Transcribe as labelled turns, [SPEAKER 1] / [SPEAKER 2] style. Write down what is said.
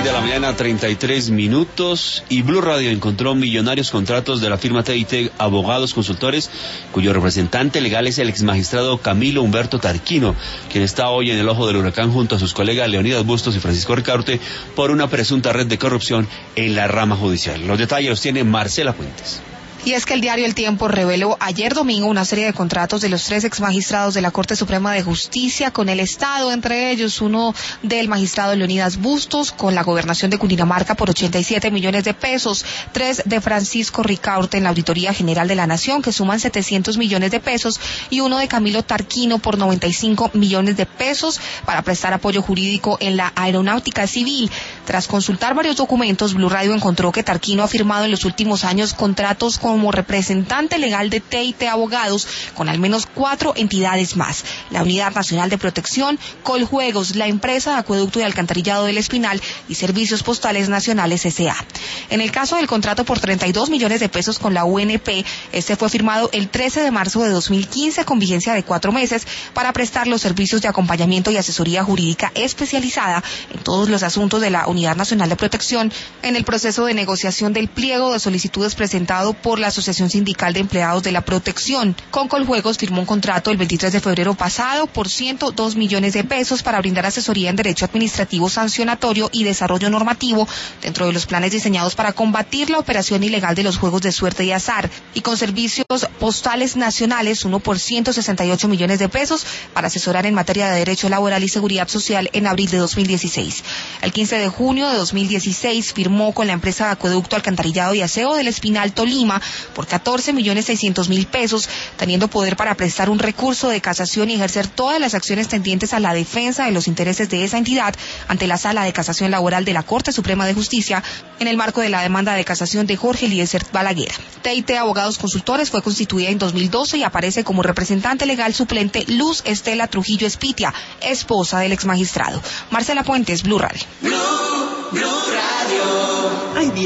[SPEAKER 1] de la mañana, 33 minutos, y Blue Radio encontró millonarios contratos de la firma TIT Abogados Consultores, cuyo representante legal es el exmagistrado Camilo Humberto Tarquino, quien está hoy en el ojo del huracán junto a sus colegas Leonidas Bustos y Francisco Ricaurte por una presunta red de corrupción en la rama judicial. Los detalles los tiene Marcela Fuentes.
[SPEAKER 2] Y es que el diario El Tiempo reveló ayer domingo una serie de contratos de los 3 exmagistrados de la Corte Suprema de Justicia con el Estado, entre ellos uno del magistrado Leonidas Bustos con la gobernación de Cundinamarca por 87 millones de pesos, 3 de Francisco Ricaurte en la Auditoría General de la Nación que suman 700 millones de pesos y uno de Camilo Tarquino por 95 millones de pesos para prestar apoyo jurídico en la aeronáutica civil. Tras consultar varios documentos, Blue Radio encontró que Tarquino ha firmado en los últimos años contratos como representante legal de TIT Abogados con al menos 4 entidades más: la Unidad Nacional de Protección, Coljuegos, la empresa de Acueducto y Alcantarillado del Espinal y Servicios Postales Nacionales S.A. En el caso del contrato por 32 millones de pesos con la UNP, este fue firmado el 13 de marzo de 2015 con vigencia de 4 meses para prestar los servicios de acompañamiento y asesoría jurídica especializada en todos los asuntos de la Unidad Nacional de Protección en el proceso de negociación del pliego de solicitudes presentado por la Asociación Sindical de Empleados de la Protección. Con Coljuegos firmó un contrato el 23 de febrero pasado por 102 millones de pesos para brindar asesoría en derecho administrativo sancionatorio y desarrollo normativo dentro de los planes diseñados para combatir la operación ilegal de los juegos de suerte y azar, y con Servicios Postales Nacionales uno por 168 millones de pesos para asesorar en materia de derecho laboral y seguridad social en abril de 2016. El 15 de junio de 2016 firmó con la empresa de Acueducto, Alcantarillado y Aseo del Espinal Tolima por 14.600.000 pesos, teniendo poder para prestar un recurso de casación y ejercer todas las acciones tendientes a la defensa de los intereses de esa entidad ante la Sala de Casación Laboral de la Corte Suprema de Justicia en el marco de la demanda de casación de Jorge Eliezer Balaguer. TIT Abogados Consultores fue constituida en 2012 y aparece como representante legal suplente Luz Estela Trujillo Espitia, esposa del exmagistrado. Marcela Puentes, Blue Radio.